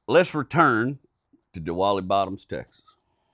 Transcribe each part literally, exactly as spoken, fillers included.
let's return to Diwali Bottoms, Texas.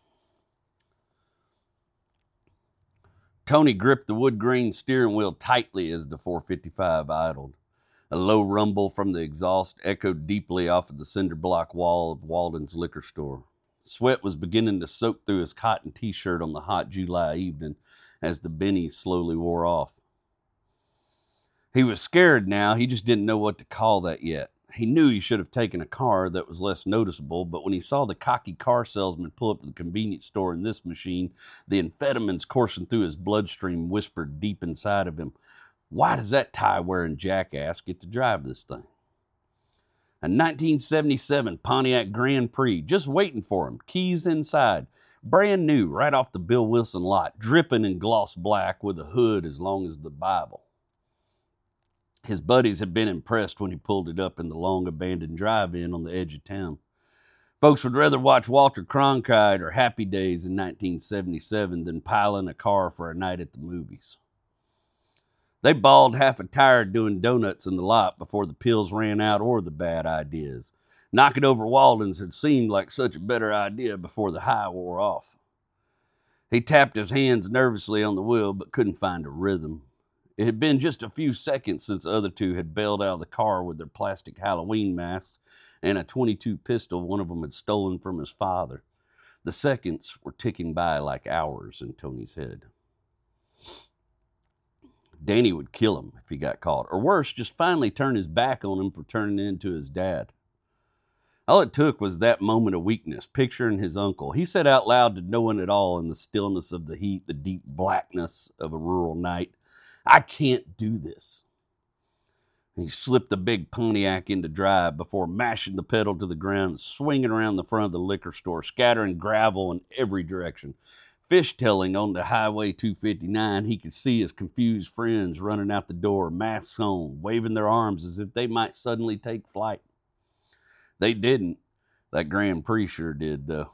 Tony gripped the wood grain steering wheel tightly as the four fifty-five idled. A low rumble from the exhaust echoed deeply off of the cinder block wall of Walden's liquor store. Sweat was beginning to soak through his cotton t-shirt on the hot July evening as the bennies slowly wore off. He was scared now. He just didn't know what to call that yet. He knew he should have taken a car that was less noticeable, but when he saw the cocky car salesman pull up to the convenience store in this machine, the amphetamines coursing through his bloodstream whispered deep inside of him, "Why does that tie-wearing jackass get to drive this thing?" A nineteen seventy-seven Pontiac Grand Prix, just waiting for him, keys inside, brand new, right off the Bill Wilson lot, dripping in gloss black with a hood as long as the Bible. His buddies had been impressed when he pulled it up in the long-abandoned drive-in on the edge of town. Folks would rather watch Walter Cronkite or Happy Days in nineteen seventy-seven than pile in a car for a night at the movies. They bawled half a tire doing donuts in the lot before the pills ran out or the bad ideas. Knocking over Walden's had seemed like such a better idea before the high wore off. He tapped his hands nervously on the wheel but couldn't find a rhythm. It had been just a few seconds since the other two had bailed out of the car with their plastic Halloween masks and a twenty-two pistol one of them had stolen from his father. The seconds were ticking by like hours in Tony's head. Danny would kill him if he got caught, or worse, just finally turn his back on him for turning into his dad. All it took was that moment of weakness, picturing his uncle. He said out loud to no one at all in the stillness of the heat, the deep blackness of a rural night, "I can't do this." He slipped the big Pontiac into drive before mashing the pedal to the ground and swinging around the front of the liquor store, scattering gravel in every direction. Fishtailing on the Highway two fifty-nine, he could see his confused friends running out the door, masks on, waving their arms as if they might suddenly take flight. They didn't. That Grand Prix sure did, though.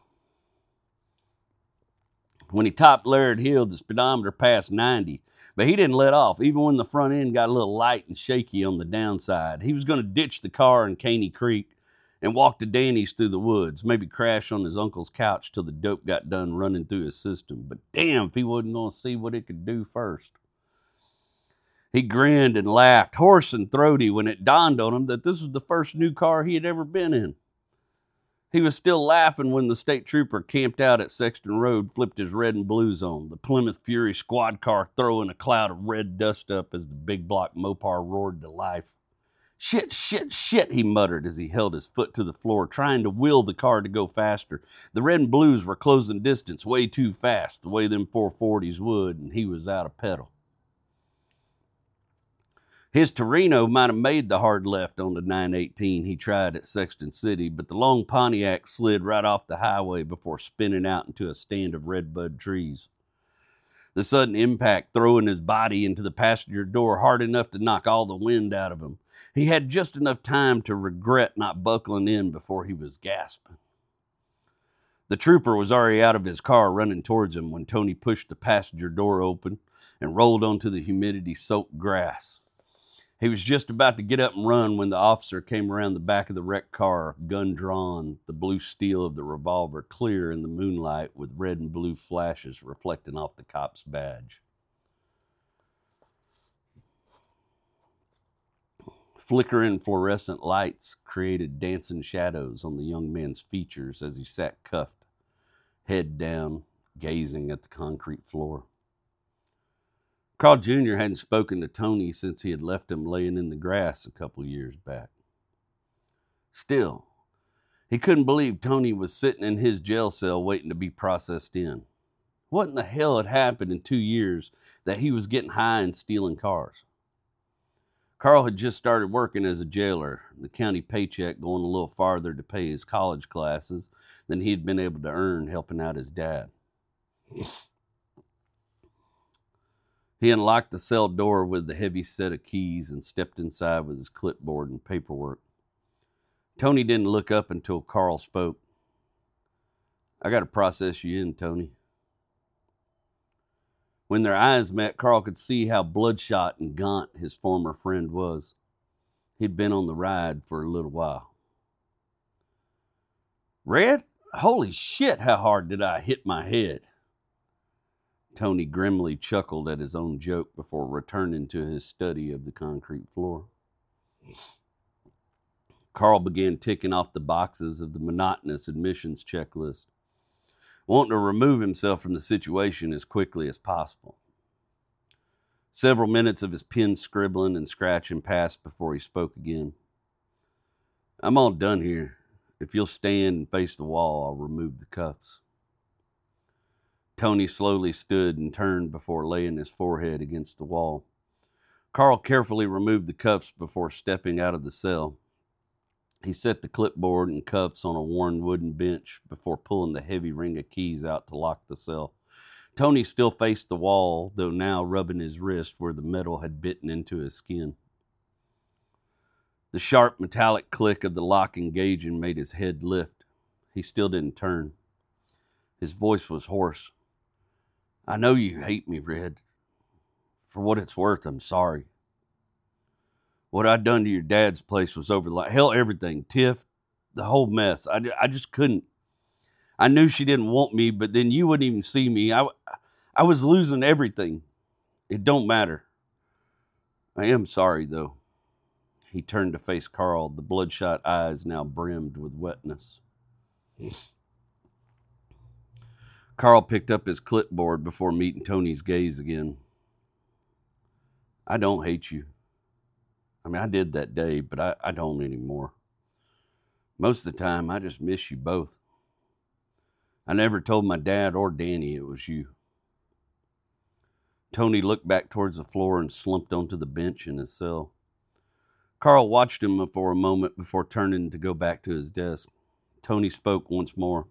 When he topped Laird Hill, the speedometer passed ninety, but he didn't let off, even when the front end got a little light and shaky on the downside. He was going to ditch the car in Caney Creek and walk to Danny's through the woods, maybe crash on his uncle's couch till the dope got done running through his system. But damn if he wasn't going to see what it could do first. He grinned and laughed, hoarse and throaty, when it dawned on him that this was the first new car he had ever been in. He was still laughing when the state trooper camped out at Sexton Road flipped his red and blues on, the Plymouth Fury squad car throwing a cloud of red dust up as the big block Mopar roared to life. "Shit, shit, shit," he muttered as he held his foot to the floor, trying to will the car to go faster. The red and blues were closing distance way too fast, the way them four forties would, and he was out of pedal. His Torino might have made the hard left on the nine eighteen he tried at Sexton City, but the long Pontiac slid right off the highway before spinning out into a stand of redbud trees. The sudden impact throwing his body into the passenger door hard enough to knock all the wind out of him. He had just enough time to regret not buckling in before he was gasping. The trooper was already out of his car running towards him when Tony pushed the passenger door open and rolled onto the humidity-soaked grass. He was just about to get up and run when the officer came around the back of the wrecked car, gun drawn, the blue steel of the revolver clear in the moonlight with red and blue flashes reflecting off the cop's badge. Flickering fluorescent lights created dancing shadows on the young man's features as he sat cuffed, head down, gazing at the concrete floor. Carl Junior hadn't spoken to Tony since he had left him laying in the grass a couple years back. Still, he couldn't believe Tony was sitting in his jail cell waiting to be processed in. What in the hell had happened in two years that he was getting high and stealing cars? Carl had just started working as a jailer, the county paycheck going a little farther to pay his college classes than he had been able to earn helping out his dad. He unlocked the cell door with the heavy set of keys and stepped inside with his clipboard and paperwork. Tony didn't look up until Carl spoke. "I got to process you in, Tony." When their eyes met, Carl could see how bloodshot and gaunt his former friend was. He'd been on the ride for a little while. Red? Holy shit, how hard did I hit my head? Tony grimly chuckled at his own joke before returning to his study of the concrete floor. Carl began ticking off the boxes of the monotonous admissions checklist, wanting to remove himself from the situation as quickly as possible. Several minutes of his pen scribbling and scratching passed before he spoke again. I'm all done here. If you'll stand and face the wall, I'll remove the cuffs. Tony slowly stood and turned before laying his forehead against the wall. Carl carefully removed the cuffs before stepping out of the cell. He set the clipboard and cuffs on a worn wooden bench before pulling the heavy ring of keys out to lock the cell. Tony still faced the wall, though now rubbing his wrist where the metal had bitten into his skin. The sharp metallic click of the lock engaging made his head lift. He still didn't turn. His voice was hoarse. I know you hate me, Red. For what it's worth, I'm sorry. What I'd done to your dad's place was over the hell, everything. Tiff, the whole mess. I, I just couldn't. I knew she didn't want me, but then you wouldn't even see me. I, I was losing everything. It don't matter. I am sorry, though. He turned to face Carl, the bloodshot eyes now brimmed with wetness. Carl picked up his clipboard before meeting Tony's gaze again. I don't hate you. I mean, I did that day, but I, I don't anymore. Most of the time, I just miss you both. I never told my dad or Danny it was you. Tony looked back towards the floor and slumped onto the bench in his cell. Carl watched him for a moment before turning to go back to his desk. Tony spoke once more.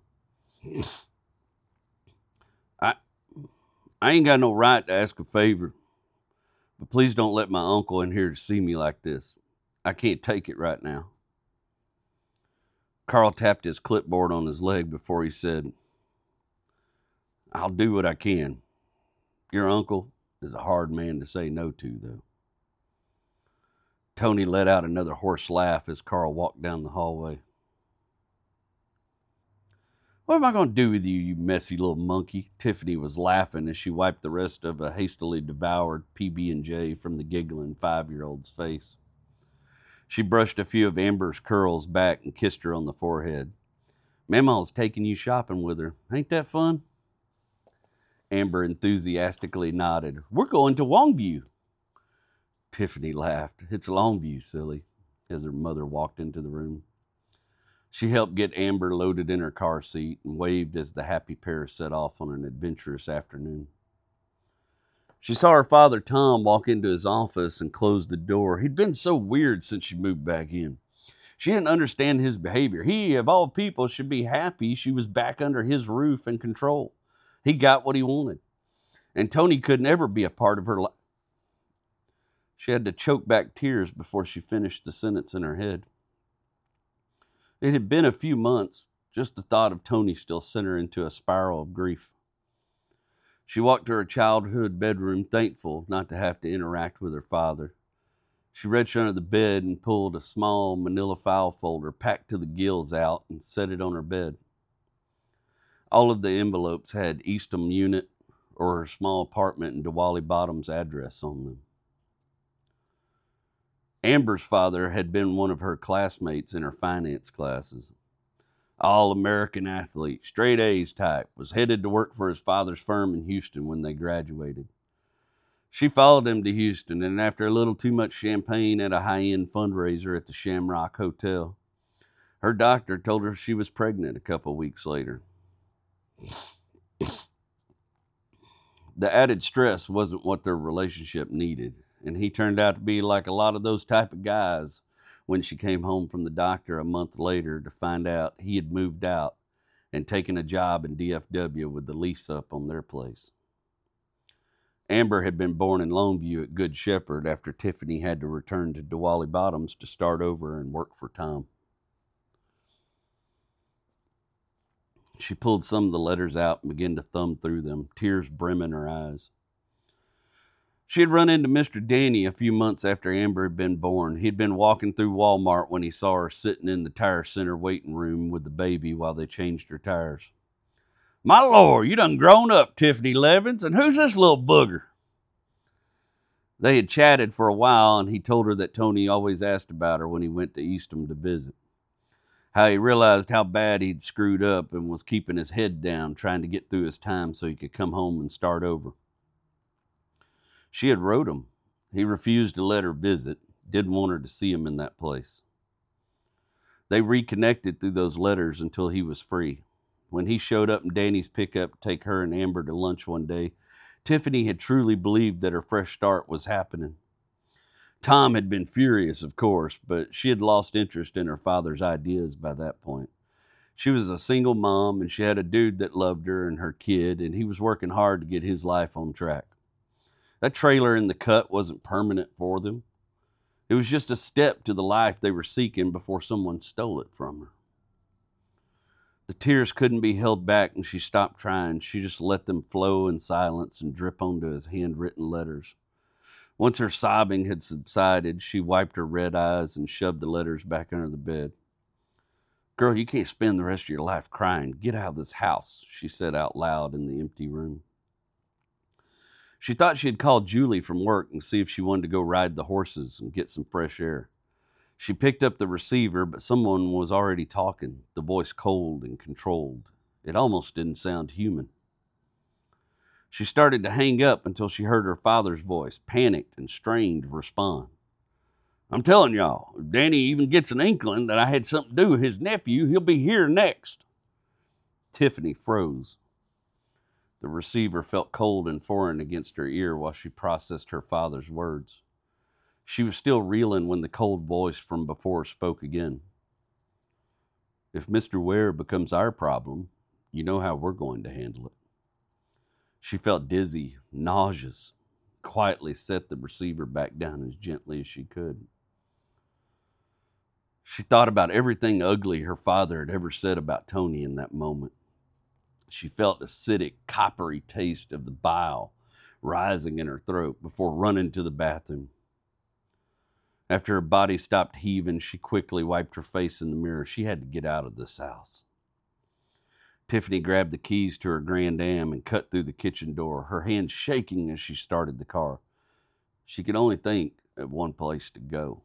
I, I ain't got no right to ask a favor, but please don't let my uncle in here to see me like this. I can't take it right now. Carl tapped his clipboard on his leg before he said, I'll do what I can. Your uncle is a hard man to say no to, though. Tony let out another hoarse laugh as Carl walked down the hallway. What am I going to do with you, you messy little monkey? Tiffany was laughing as she wiped the rest of a hastily devoured P B and J from the giggling five-year-old's face. She brushed a few of Amber's curls back and kissed her on the forehead. Mama's taking you shopping with her. Ain't that fun? Amber enthusiastically nodded. We're going to Longview. Tiffany laughed. It's Longview, silly, as her mother walked into the room. She helped get Amber loaded in her car seat and waved as the happy pair set off on an adventurous afternoon. She saw her father, Tom, walk into his office and close the door. He'd been so weird since she moved back in. She didn't understand his behavior. He, of all people, should be happy she was back under his roof and control. He got what he wanted. And Tony could never be a part of her life. She had to choke back tears before she finished the sentence in her head. It had been a few months. Just the thought of Tony still sent her into a spiral of grief. She walked to her childhood bedroom, thankful not to have to interact with her father. She reached under the bed and pulled a small manila file folder packed to the gills out and set it on her bed. All of the envelopes had Eastham Unit or her small apartment in Diwali Bottom's address on them. Amber's father had been one of her classmates in her finance classes. All-American athlete, straight A's type, was headed to work for his father's firm in Houston when they graduated. She followed him to Houston, and after a little too much champagne at a high-end fundraiser at the Shamrock Hotel, her doctor told her she was pregnant a couple weeks later. The added stress wasn't what their relationship needed, and he turned out to be like a lot of those type of guys when she came home from the doctor a month later to find out he had moved out and taken a job in D F W with the lease up on their place. Amber had been born in Longview at Good Shepherd after Tiffany had to return to Diwali Bottoms to start over and work for Tom. She pulled some of the letters out and began to thumb through them, tears brimming her eyes. She had run into Mister Danny a few months after Amber had been born. He'd been walking through Walmart when he saw her sitting in the tire center waiting room with the baby while they changed her tires. "My Lord, you done grown up, Tiffany Levins, and who's this little booger?" They had chatted for a while, and he told her that Tony always asked about her when he went to Eastham to visit. How he realized how bad he'd screwed up and was keeping his head down, trying to get through his time so he could come home and start over. She had wrote him. He refused to let her visit, didn't want her to see him in that place. They reconnected through those letters until he was free. When he showed up in Danny's pickup to take her and Amber to lunch one day, Tiffany had truly believed that her fresh start was happening. Tom had been furious, of course, but she had lost interest in her father's ideas by that point. She was a single mom, and she had a dude that loved her and her kid, and he was working hard to get his life on track. That trailer in the cut wasn't permanent for them. It was just a step to the life they were seeking before someone stole it from her. The tears couldn't be held back, and she stopped trying. She just let them flow in silence and drip onto his handwritten letters. Once her sobbing had subsided, she wiped her red eyes and shoved the letters back under the bed. "Girl, you can't spend the rest of your life crying. Get out of this house," she said out loud in the empty room. She thought she had called Julie from work and see if she wanted to go ride the horses and get some fresh air. She picked up the receiver, but someone was already talking, the voice cold and controlled. It almost didn't sound human. She started to hang up until she heard her father's voice, panicked and strained, respond. "I'm telling y'all, if Danny even gets an inkling that I had something to do with his nephew, he'll be here next." Tiffany froze. The receiver felt cold and foreign against her ear while she processed her father's words. She was still reeling when the cold voice from before spoke again. "If Mister Ware becomes our problem, you know how we're going to handle it." She felt dizzy, nauseous, quietly set the receiver back down as gently as she could. She thought about everything ugly her father had ever said about Tony in that moment. She felt acidic, coppery taste of the bile rising in her throat before running to the bathroom. After her body stopped heaving, she quickly wiped her face in the mirror. She had to get out of this house. Tiffany grabbed the keys to her Grand Am and cut through the kitchen door, her hands shaking as she started the car. She could only think of one place to go.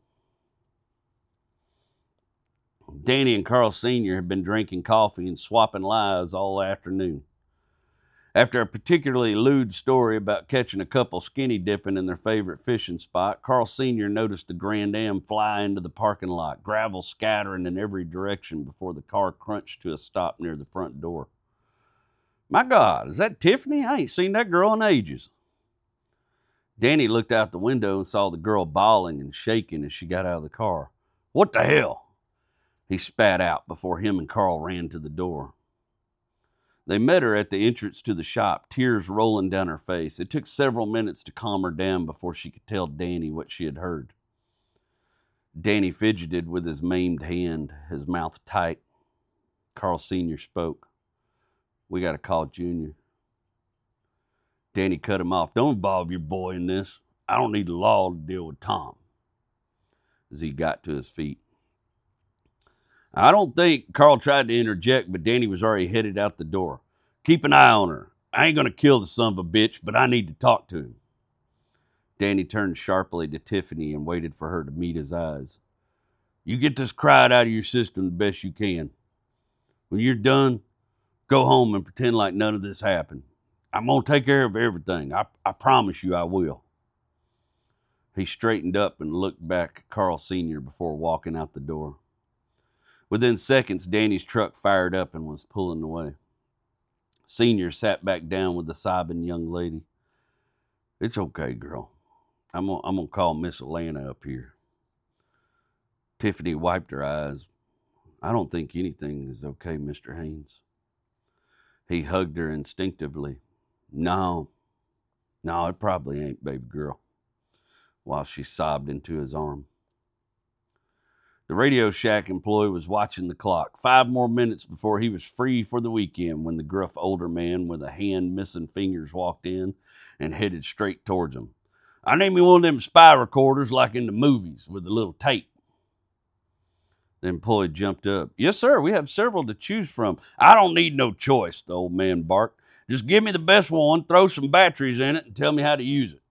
Danny and Carl Senior had been drinking coffee and swapping lies all afternoon. After a particularly lewd story about catching a couple skinny dipping in their favorite fishing spot, Carl Senior noticed the Grand Am fly into the parking lot, gravel scattering in every direction before the car crunched to a stop near the front door. "My God, is that Tiffany? I ain't seen that girl in ages." Danny looked out the window and saw the girl bawling and shaking as she got out of the car. "What the hell?" he spat out before him and Carl ran to the door. They met her at the entrance to the shop, tears rolling down her face. It took several minutes to calm her down before she could tell Danny what she had heard. Danny fidgeted with his maimed hand, his mouth tight. Carl Senior spoke. "We got to call Junior." Danny cut him off. "Don't involve your boy in this. I don't need the law to deal with Tom." As he got to his feet. I don't think Carl tried to interject, but Danny was already headed out the door. "Keep an eye on her. I ain't going to kill the son of a bitch, but I need to talk to him." Danny turned sharply to Tiffany and waited for her to meet his eyes. "You get this cried out of your system the best you can. When you're done, go home and pretend like none of this happened. I'm going to take care of everything. I, I promise you I will." He straightened up and looked back at Carl Senior before walking out the door. Within seconds, Danny's truck fired up and was pulling away. Senior sat back down with the sobbing young lady. "It's okay, girl. I'm gonna, I'm gonna call Miss Atlanta up here." Tiffany wiped her eyes. "I don't think anything is okay, Mister Haynes." He hugged her instinctively. No, no, it probably ain't, baby girl," while she sobbed into his arm. The Radio Shack employee was watching the clock. Five more minutes before he was free for the weekend when the gruff older man with a hand missing fingers walked in and headed straight towards him. I need me one of them spy recorders like in the movies with a little tape. The employee jumped up. Yes, sir, we have several to choose from. I don't need no choice, the old man barked. Just give me the best one, throw some batteries in it, and tell me how to use it.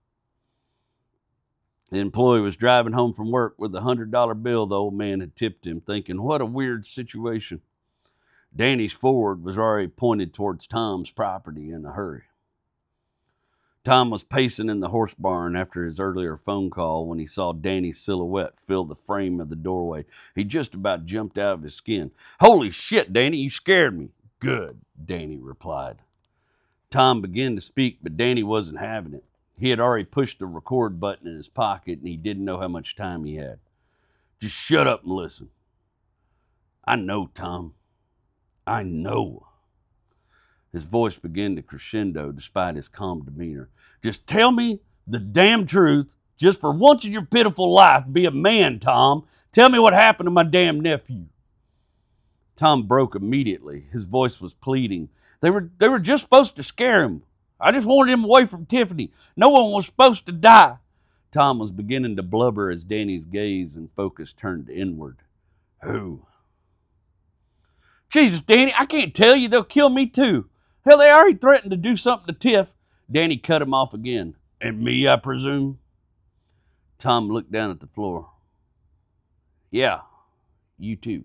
The employee was driving home from work with a one hundred dollar bill the old man had tipped him, thinking, what a weird situation. Danny's Ford was already pointed towards Tom's property in a hurry. Tom was pacing in the horse barn after his earlier phone call when he saw Danny's silhouette fill the frame of the doorway. He just about jumped out of his skin. Holy shit, Danny, you scared me. Good, Danny replied. Tom began to speak, but Danny wasn't having it. He had already pushed the record button in his pocket, and he didn't know how much time he had. Just shut up and listen. I know, Tom. I know. His voice began to crescendo despite his calm demeanor. Just tell me the damn truth. Just for once in your pitiful life, be a man, Tom. Tell me what happened to my damn nephew. Tom broke immediately. His voice was pleading. They were, they were just supposed to scare him. I just wanted him away from Tiffany. No one was supposed to die. Tom was beginning to blubber as Danny's gaze and focus turned inward. Who? Jesus, Danny, I can't tell you. They'll kill me too. Hell, they already threatened to do something to Tiff. Danny cut him off again. And me, I presume? Tom looked down at the floor. Yeah, you too.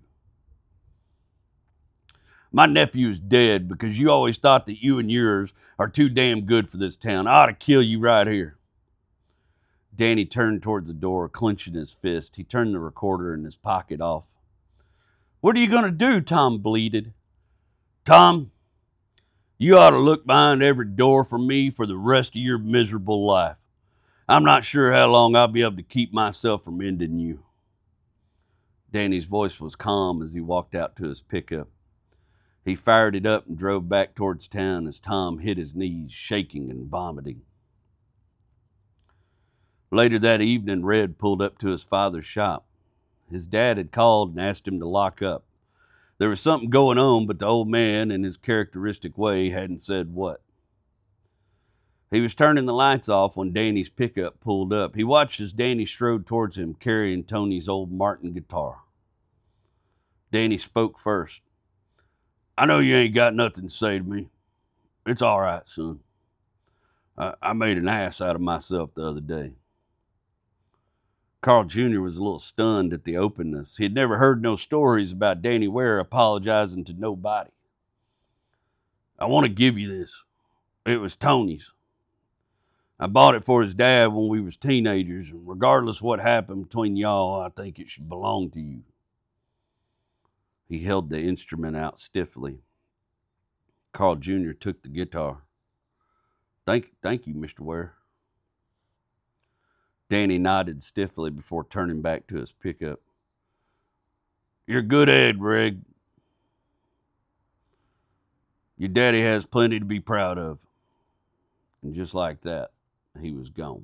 My nephew is dead because you always thought that you and yours are too damn good for this town. I ought to kill you right here. Danny turned towards the door, clenching his fist. He turned the recorder in his pocket off. What are you going to do? Tom bleated. Tom, you ought to look behind every door for me for the rest of your miserable life. I'm not sure how long I'll be able to keep myself from ending you. Danny's voice was calm as he walked out to his pickup. He fired it up and drove back towards town as Tom hit his knees, shaking and vomiting. Later that evening, Red pulled up to his father's shop. His dad had called and asked him to lock up. There was something going on, but the old man, in his characteristic way, hadn't said what. He was turning the lights off when Danny's pickup pulled up. He watched as Danny strode towards him, carrying Tony's old Martin guitar. Danny spoke first. I know you ain't got nothing to say to me. It's all right, son. I, I made an ass out of myself the other day. Carl Junior was a little stunned at the openness. He had never heard no stories about Danny Ware apologizing to nobody. I want to give you this. It was Tony's. I bought it for his dad when we was teenagers, and regardless of what happened between y'all, I think it should belong to you. He held the instrument out stiffly. Carl Junior took the guitar. Thank, thank you, Mister Ware. Danny nodded stiffly before turning back to his pickup. You're a good egg, Reg. Your daddy has plenty to be proud of. And just like that, he was gone.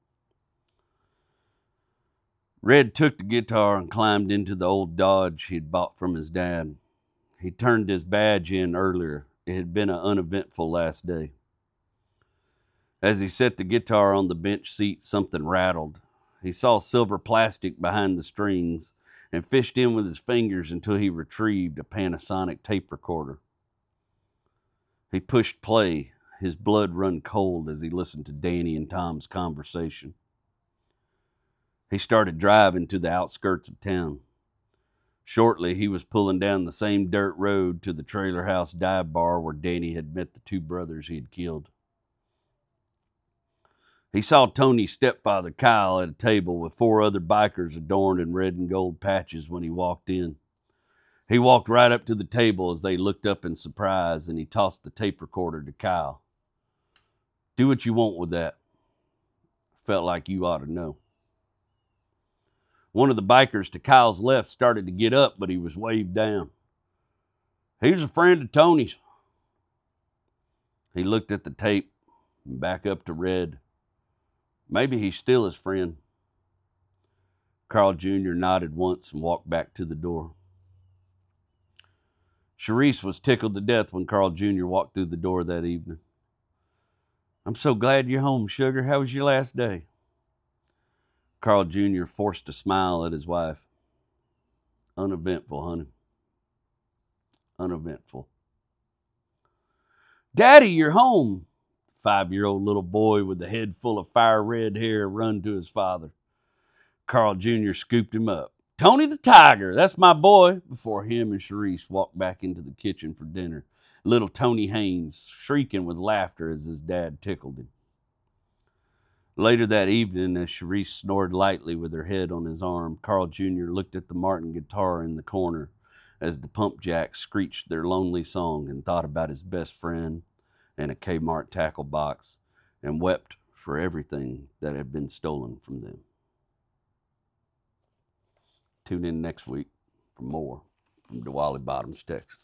Red took the guitar and climbed into the old Dodge he had bought from his dad. He turned his badge in earlier. It had been an uneventful last day. As he set the guitar on the bench seat, something rattled. He saw silver plastic behind the strings and fished in with his fingers until he retrieved a Panasonic tape recorder. He pushed play, his blood run cold as he listened to Danny and Tom's conversation. He started driving to the outskirts of town. Shortly, he was pulling down the same dirt road to the trailer house dive bar where Danny had met the two brothers he had killed. He saw Tony's stepfather, Kyle, at a table with four other bikers adorned in red and gold patches when he walked in. He walked right up to the table as they looked up in surprise, and he tossed the tape recorder to Kyle. Do what you want with that. Felt like you ought to know. One of the bikers to Kyle's left started to get up, but he was waved down. He was a friend of Tony's. He looked at the tape and back up to Red. Maybe he's still his friend. Carl Junior nodded once and walked back to the door. Sharice was tickled to death when Carl Junior walked through the door that evening. I'm so glad you're home, sugar. How was your last day? Carl Junior forced a smile at his wife. Uneventful, honey. Uneventful. Daddy, you're home. Five-year-old little boy with a head full of fire-red hair run to his father. Carl Junior scooped him up. Tony the Tiger, that's my boy, before him and Sharice walked back into the kitchen for dinner. Little Tony Haynes shrieking with laughter as his dad tickled him. Later that evening, as Sharice snored lightly with her head on his arm, Carl Junior looked at the Martin guitar in the corner as the pump jacks screeched their lonely song and thought about his best friend and a Kmart tackle box and wept for everything that had been stolen from them. Tune in next week for more from Diwali Bottoms, Texas.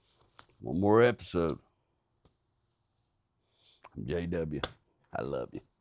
One more episode. I'm J W. I love you.